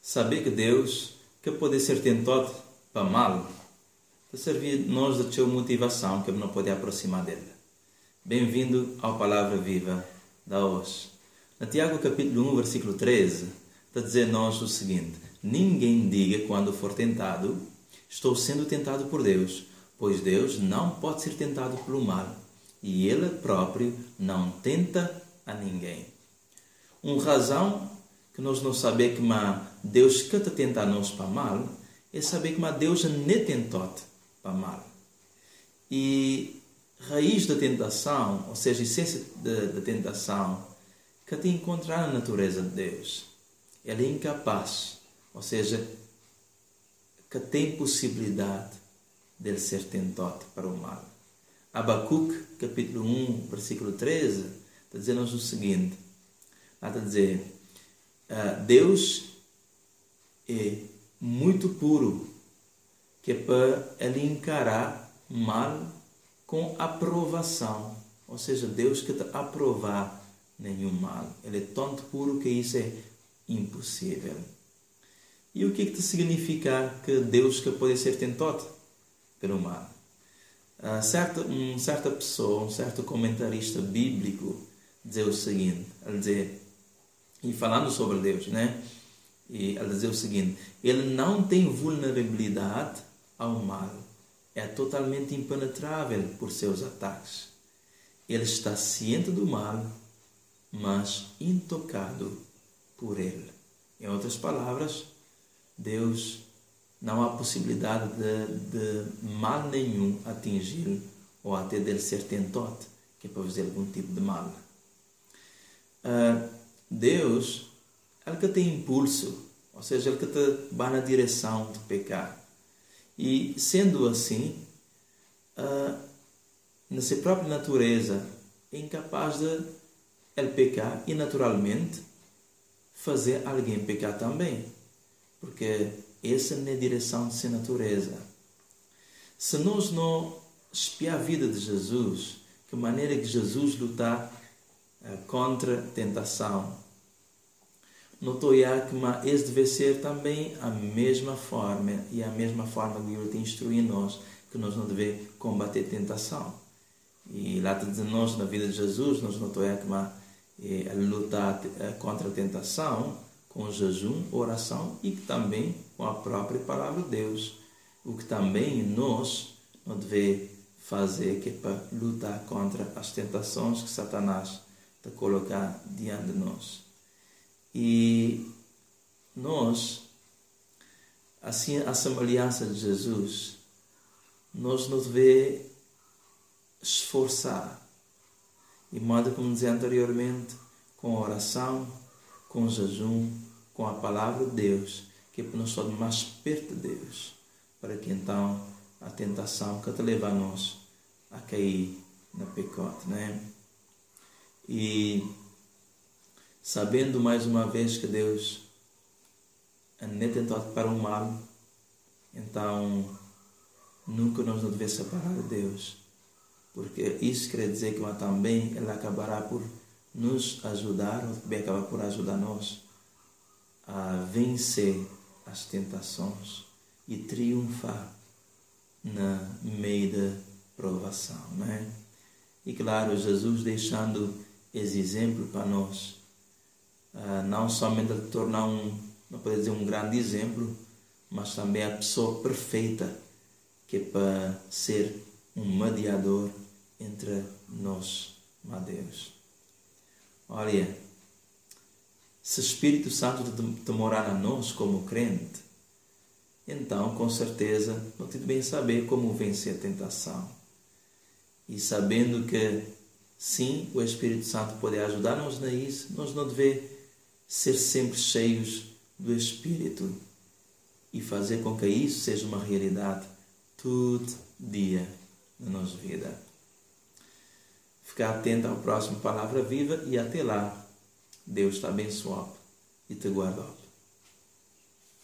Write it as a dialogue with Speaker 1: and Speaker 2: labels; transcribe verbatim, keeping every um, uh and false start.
Speaker 1: Saber que Deus que pode ser tentado para mal, para servir nós da sua motivação que não pode aproximar dele. Bem-vindo à Palavra Viva da hoje. Na Tiago capítulo um, versículo treze, está a dizer-nos o seguinte: ninguém diga quando for tentado, estou sendo tentado por Deus, pois Deus não pode ser tentado pelo mal, e Ele próprio não tenta a ninguém. Uma razão que nós não sabemos que Deus que está tentando nós para mal, é saber que Deus não tentou para mal. E raiz da tentação, ou seja, a essência da, da tentação, que te encontrar na natureza de Deus. Ele é incapaz, ou seja, que tem possibilidade de ele ser tentado para o mal. Abacuque, capítulo um, versículo treze, está dizendo-nos o seguinte, está a dizer, Deus é muito puro, que é para ele encarar mal com aprovação, ou seja, Deus que te aprovar nenhum mal. Ele é tanto puro que isso é impossível. E o que é que significa que Deus que pode ser tentado pelo mal? Uh, certa, uma certa pessoa, um certo comentarista bíblico, diz o seguinte, ele diz, e falando sobre Deus, né? E ele diz o seguinte: ele não tem vulnerabilidade ao mal, é totalmente impenetrável por seus ataques. Ele está ciente do mal, mas intocado por ele. Em outras palavras, Deus não há possibilidade de, de mal nenhum atingir ou até dele ser tentado, que é para fazer algum tipo de mal. Uh, Deus, ele que tem impulso, ou seja, ele que te vai na direção de pecar. E sendo assim, uh, na sua própria natureza, é incapaz de ele pecar e naturalmente fazer alguém pecar também. Porque essa não é a direção de sua natureza. Se nós não espiar a vida de Jesus, que maneira que Jesus lutar uh, contra a tentação, notou já que esse deve ser também a mesma forma e a mesma forma que Ele te instrui nós, que nós não devemos combater tentação. E lá te diz nós, na vida de Jesus, nós notamos já que Ele lutar contra a tentação com jejum, oração e também com a própria palavra de Deus. O que também nós não devemos fazer, que é para lutar contra as tentações que Satanás te colocar diante de nós. E nós, assim, a semelhança de Jesus, nós não devemos esforçar. E modo como dizia anteriormente, com oração, com jejum, com a palavra de Deus, que é para nós estarmos mais perto de Deus, para que então a tentação que te leva a nós a cair no pecado, né? E sabendo mais uma vez que Deus não é tentado para o mal, então nunca nós não devemos separar de Deus, porque isso quer dizer que mas também Ele acabará por nos ajudar, ou também acabar por ajudar nós a vencer as tentações e triunfar na meio da provação, não é? E claro, Jesus deixando esse exemplo para nós, Uh, não somente ele tornar um, não pode dizer um grande exemplo, mas também a pessoa perfeita, que é para ser um mediador entre nós e Deus. Olha, se o Espírito Santo te morar a nós como crente, então com certeza nós temos bem saber como vencer a tentação. E sabendo que sim, o Espírito Santo pode ajudar-nos nisso, nós não devemos ser sempre cheios do Espírito e fazer com que isso seja uma realidade todo dia na nossa vida. Ficar atento ao próximo Palavra Viva e até lá, Deus te abençoe e te guarde.